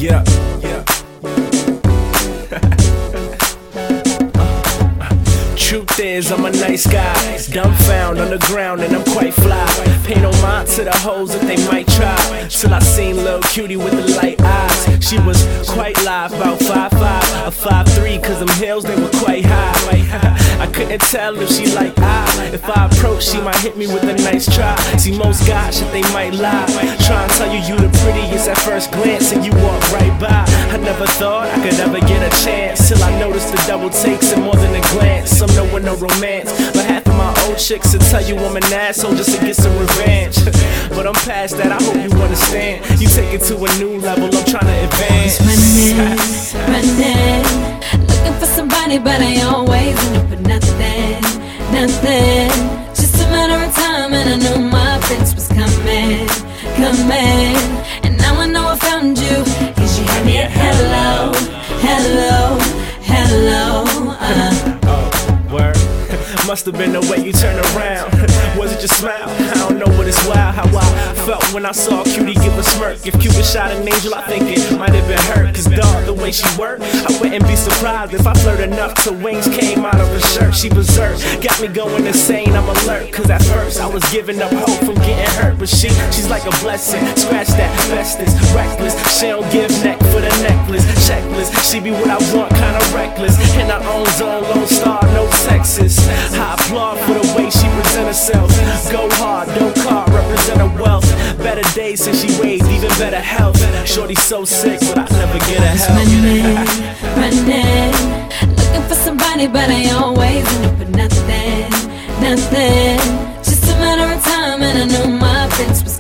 Yeah, yeah. Truth is, I'm a nice guy, dumbfound on the ground and I'm quite fly. Pay no mind to the hoes that they might try, till I seen Lil Cutie with the light eyes. She was quite live, about 5'5", or 5'3", cause them hills, they were quite high. I couldn't tell if she like if I approach, she might hit me with a nice try. See, most guys, shit, they might lie, try and tell you the prettiest at first glance, and you walk right by. I never thought I could ever get a chance, till I noticed the double takes and more than a glance. Some know with no romance, but half of my old chicks will tell you I'm an asshole just to get some revenge. But I'm past that, I hope you understand. You take it to a new level, I'm trying to advance. Running, looking for somebody, but I always end up with nothing. Just a matter of time, and I knew my prince was coming. And now I know I found you, cause you had me at hello. Word. Must have been the way you turned around. Was it your smile? I don't know, but it's wild how I felt when I saw Cutie give a smirk. If Cupid shot an angel, I think it might have been hurt. Cause dog, the way she worked, I wouldn't be surprised if I flirt enough till wings came out of her shirt. She berserk, got me going insane, I'm alert. Cause at first I was giving up hope from getting hurt, but she's like a blessing. Scratch that, bestest, reckless. She don't give neck for the necklace. Checklist, she be what I want, kinda reckless. In her own zone, Lone Star, no Texas. I applaud for the way she present herself. Go hard, don't car, represent her wealth. Better days since she waved, even better health. Shorty's so sick, but I never get her help. Running, looking for somebody, but I always end up with nothing. Just a matter of time, and I knew my prince was